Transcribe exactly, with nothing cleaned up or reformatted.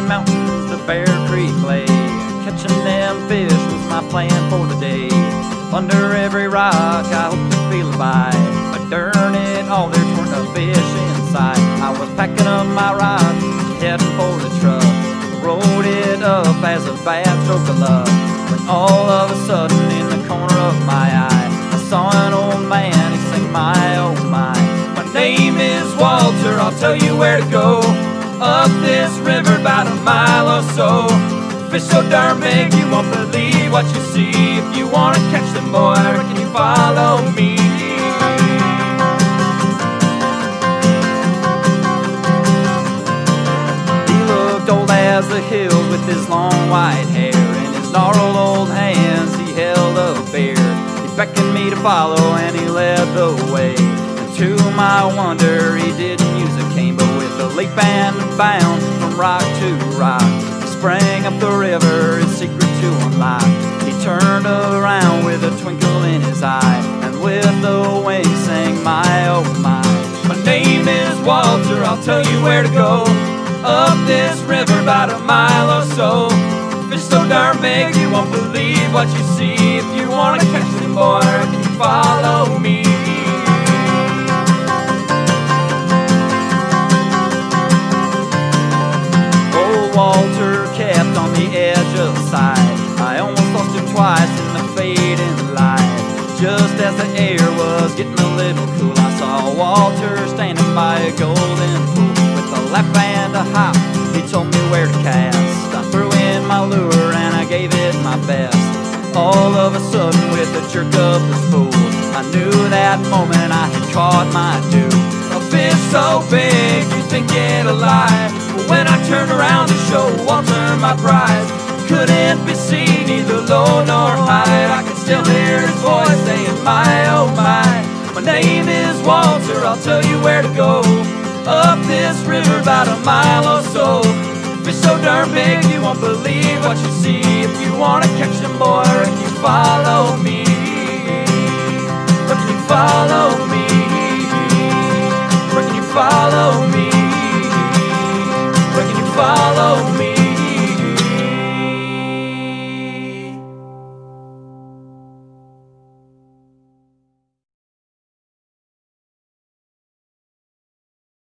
Green Mountains to Bear Creek lay. Catching them fish was my plan for the day. Under every rock I hope to feel a bite, but darn it all, there weren't a fish in sight. I was packing up my rod, heading for the truck, rolled it up as a bad stroke of luck, when all of a sudden in the corner of my eye I saw an old man. He sang, my oh my, my name is Walter, I'll tell you where to go. Up this river about a mile or so, fish so darn big you won't believe what you see. If you wanna catch them, boy, can you follow me? He looked old as the hills with his long white hair. In his gnarled old hands he held a beer. He beckoned me to follow and he led the way. And to my wonder he didn't use a cane, but with a leap and a bound from rock to rock he sprang up the river, his secret to unlock. He turned around with a twinkle in his eye, and with the wind sang, my oh my, my name is Walter, I'll tell you where to go. Up this river about a mile or so, fish so darn big you won't believe what you see. If you wanna catch them, boy, can you follow me? Old Walter kept on the edge of sight. I almost lost him twice in the fading light. Just as the air was getting a little cool, I saw Walter standing by a golden pool. With a laugh and a hop, he told me where to cast. I threw in my lure and I gave it my best. All of a sudden, with a jerk of the spool, I knew that moment I had caught my due. A fish so big you'd think it alive, but when I turned around to show Walter my prize, couldn't be seen either low nor high. I could still hear his voice saying, my oh my, my name is Walter, I'll tell you where to go. Up this river about a mile or so, fish so darn big you won't believe what you see. If you wanna catch them, boy, can you follow me? Or can you follow me? Or can you follow me?